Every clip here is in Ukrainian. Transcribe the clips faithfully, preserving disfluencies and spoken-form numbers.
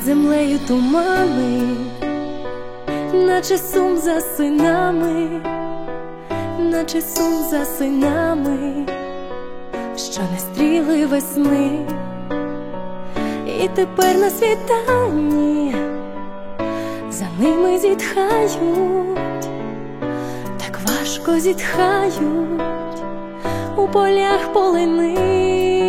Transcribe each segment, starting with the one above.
землею тумани, наче сум за синами, наче сум за синами, що не стріли весни. І тепер на світанні за ними зітхають, так важко зітхають у полях полини.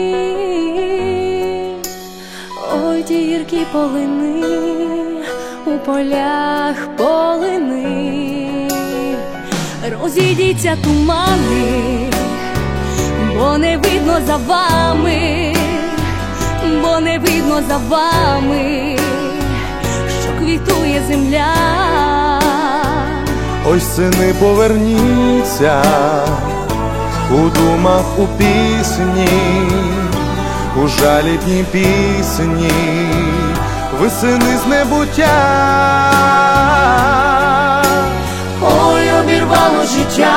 Ой, ті гіркі полини, у полях полини. Розійдіться тумани, бо не видно за вами, бо не видно за вами, що квітує земля. Ой, сини, поверніться у думах, у пісні, у жалібній пісні, ви сини з небуття. Ой, обірвало життя,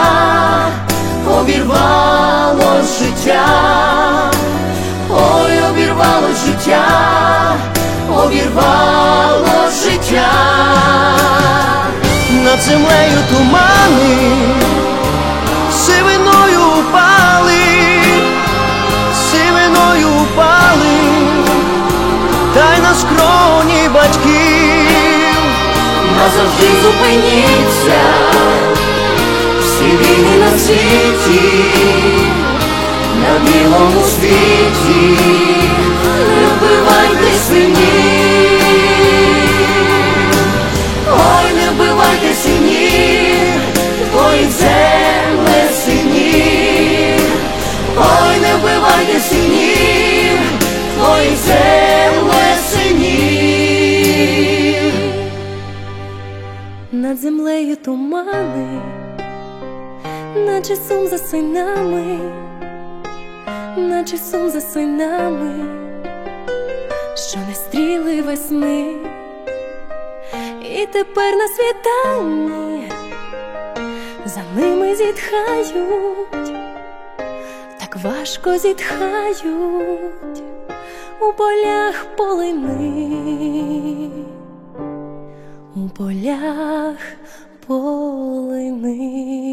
обірвало життя, ой, обірвало життя, обірвало життя. Над землею тумани сивиною упали, сивиною упали, та й на скроні батьків. Назавжди зупиніться всі війни на світі, на білому світі, не вбивайте синів. Ой, не вбивайте синів, твоїх земле синів. Ой, не вбивайте синів, твоїх земле синів. Над землею тумани, наче сум за синами, наче сум за синами, що не стріли весни. І тепер на світанні за ними зітхають, так важко зітхають у полях полини, у полях полини.